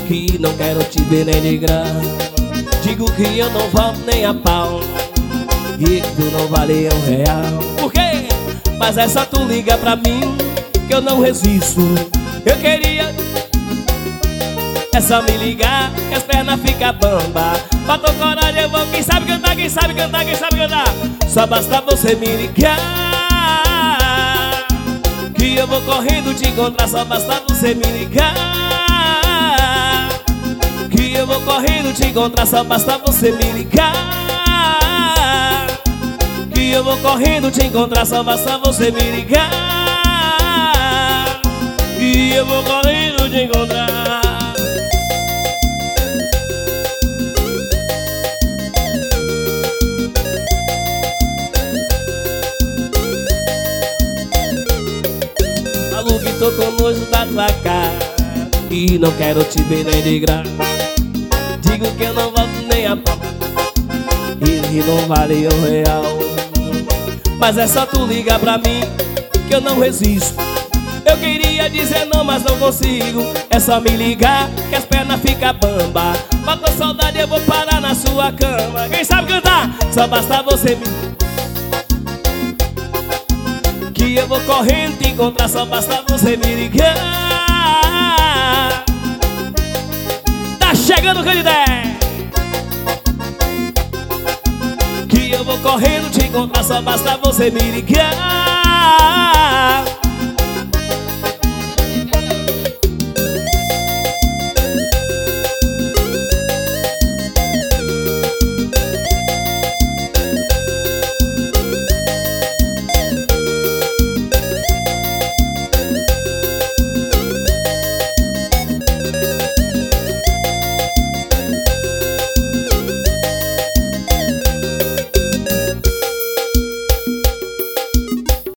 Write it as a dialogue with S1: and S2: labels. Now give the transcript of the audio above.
S1: que não quero te ver nem de grão. Digo que eu não volto nem a pau e que tu não vale R$1. Por quê? Mas é só tu ligar pra mim que eu não resisto. Eu queria é só me ligar que as pernas ficam bamba. Bota coragem, eu vou. Quem sabe cantar, quem sabe cantar, quem sabe cantar. Só basta você me ligar que eu vou correndo te encontrar. Só basta você me ligar que eu vou correndo te encontrar. Só basta você me ligar que eu vou correndo te encontrar. Só basta você me ligar que eu vou correndo te encontrar. Que tô com nojo da tua cara e não quero te ver nem de graça. Digo que eu não volto nem a pau e que não vale R$1. Mas é só tu ligar pra mim que eu não resisto. Eu queria dizer não, mas não consigo. É só me ligar que as pernas ficam bamba. Bota saudade, eu vou parar na sua cama. Quem sabe cantar? Só basta você me que eu vou correndo te encontrar. Só basta você me ligar. Tá chegando o Canidé. Que eu vou correndo te encontrar. Só basta você me ligar.